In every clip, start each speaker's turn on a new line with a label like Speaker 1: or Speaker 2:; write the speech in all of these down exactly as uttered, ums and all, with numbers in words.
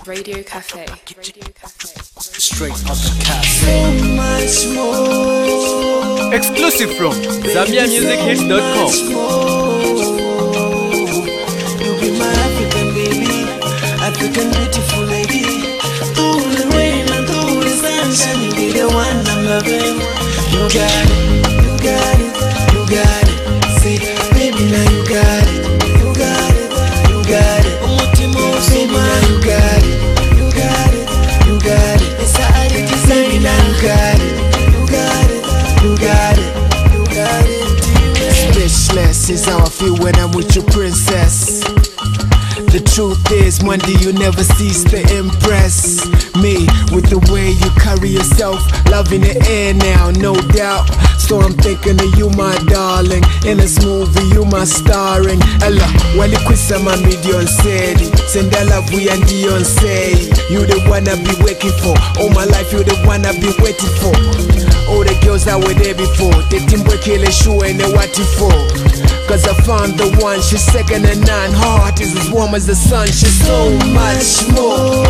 Speaker 1: Radio Cafe. Radio Cafe.
Speaker 2: Straight up the cat.
Speaker 3: So much more.
Speaker 4: Exclusive from Zambia Music Hits dot com.
Speaker 3: You be my African baby, African beautiful lady. Through the rain and through the sunshine, you be the one I'm loving. You got it, you got it, you got it. Say, baby, now you got it, you got it, you got it. Baby, now you got it, you got it, you got it. It's a addict, baby, now you got it, you got it, you got it, you got it.
Speaker 5: Speechless is how I feel when I'm with you, princess. The truth is, one day you never cease to impress me with the way you carry yourself. Love in the air now, no doubt. So I'm thinking of you, my darling. In this movie, you my starring. Ella, wali kusama million sedi. Senda love we and Dion say. You the one I be waiting for. All my life, you the one I be waiting for. All the girls that were there before. They didn't break the shoe and they what it for. Cause I found the one, she's second to none. Her heart is as warm as the sun. She's so much more,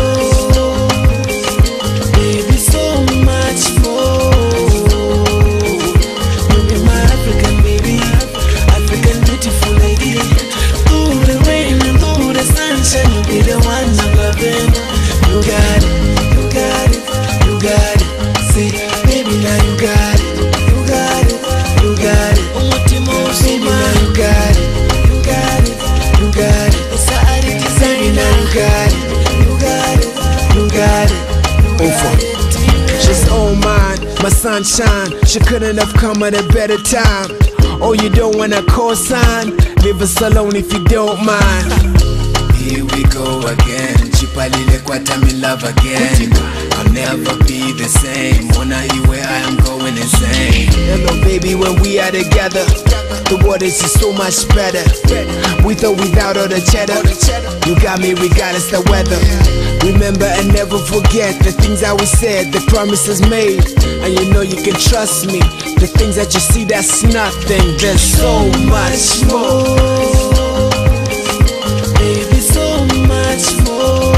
Speaker 3: baby, so much more. You be my African baby, African beautiful lady. Through the rain and through the sunshine, you be the one I'm loving. You got it, you got it, you got it. Say, baby, now you got it, you got it, you got it. Baby, now you got it, you got it, you got it. It's a addict, baby, now you got it, you got it, you got it, you got it.
Speaker 5: she's all mine, my sunshine. She couldn't have come at a better time. Oh, you don't wanna co-sign? Leave us alone if you don't mind. Here we go again. Chipalile kwata me love again. I'll never be the same. Wanna hear where I am going insane. Hello baby, when we are together, the world is just so much better. With or without all the cheddar, you got me regardless the weather. Remember and never forget the things that we said, the promises made. And you know you can trust me. The things that you see, that's nothing. There's so much more.
Speaker 3: Baby, so much more.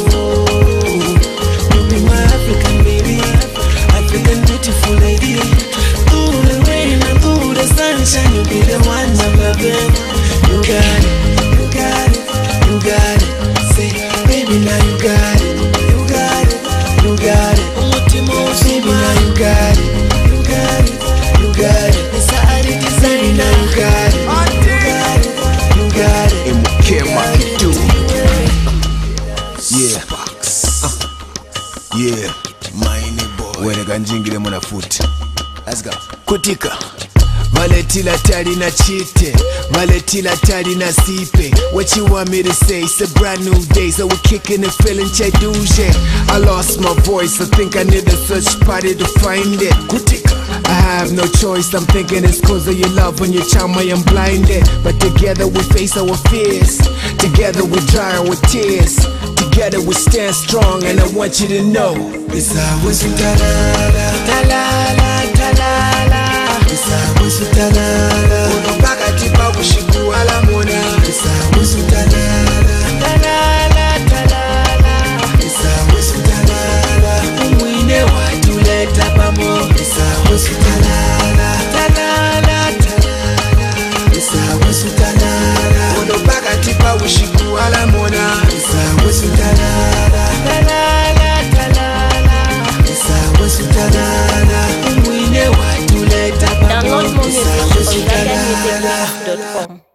Speaker 3: You be my African baby, African beautiful lady. Through the rain and through the sunshine, you be the one I'm loving. You got it, you got it, you got it. Say, baby, now you got it, you got it, you got it. Baby, now you got it, you got it, you got it. It's a addict, baby, now you got it, you got it, you got it.
Speaker 5: And we care what you do. Yeah, uh, yeah, mine boy. When I can jingle them on a foot. Let's go. Kutika. Valetila tari na chite, Valetila tari na sipe. What you want me to say? It's a brand new day, so we're kicking and feeling cheduje. I lost my voice, I think I need a search party to find it. Kutika. I have no choice, I'm thinking it's cause of your love. When you charm I am blinded. But together we face our fears, together we dry our tears, together we stand strong. And I want you to know
Speaker 3: it's always talala, talala, talala. It's always talala. Uno baka tipa kushiku ala mona. It's always talala, talala, talala. It's always talala. Umwine watu leta pamo. It's always talala, talala, talala. It's always talala. Uno baka tipa kushiku ala mona. It's always talala, talala, talala. It's always talala. Umwine watu leta pamo.
Speaker 1: Download more music on Zambia Music Hits dot com.